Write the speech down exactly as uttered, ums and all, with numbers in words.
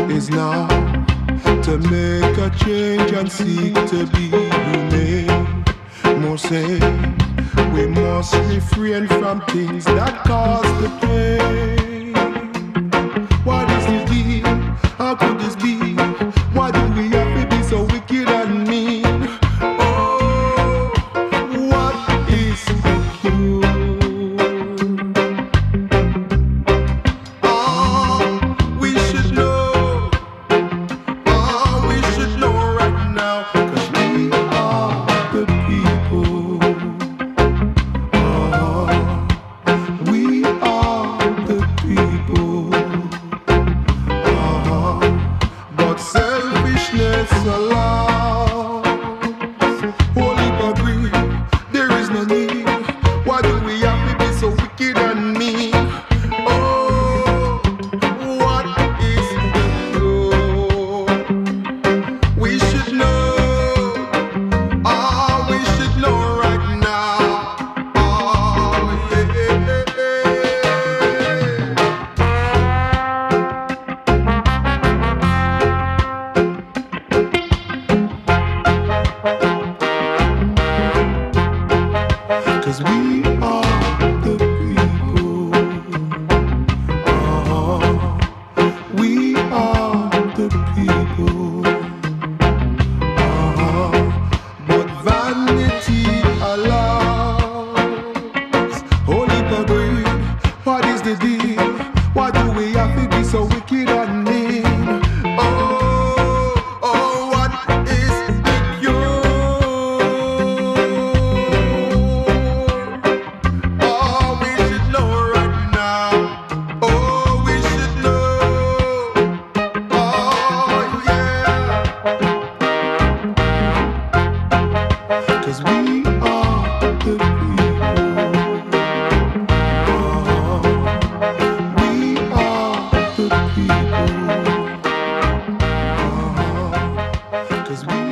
is now to make a change and seek to be humane. More say we must refrain from things that cause the pain. What is this deal? How could this be? Why do we have to be so wicked and mean? Oh, what is the cure? Oh, we should know. Oh, we should know right now. 'Cause we are the people. Oh, we are the people. Oh, but selfishness allows holy agree. There is no need. Why do we have to be so wicked and mean? Oh, what is the cure? We should know. Oh, we should know right now. Oh, yeah. Cause we are the people. Oh, we are the people. Oh, but vanity allows holy greed. What is the deal? Why do we have to be so wicked and mean? Oh, oh, what is the cure? Oh, we should know right now. Oh, we should know. Oh, yeah. 'Cause we are the people. Oh, we are the people. Oh, 'cause we